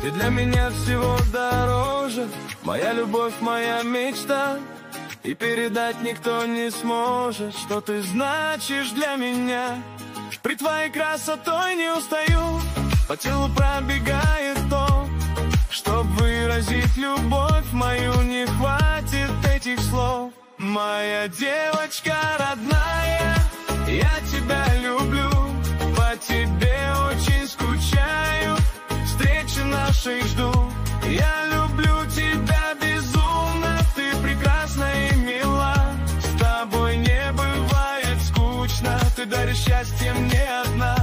Ты для меня всего дороже, моя любовь, моя мечта. И передать никто не сможет, что ты значишь для меня. При твоей красотой не устаю, по телу пробегает ток. Чтоб выразить любовь мою, не хватит этих слов. Моя девочка родная, я тебя люблю, по тебе очень скучаю, встречи нашей жду. Я люблю тебя безумно, ты прекрасна и мила. С тобой не бывает скучно, ты даришь счастье мне одна.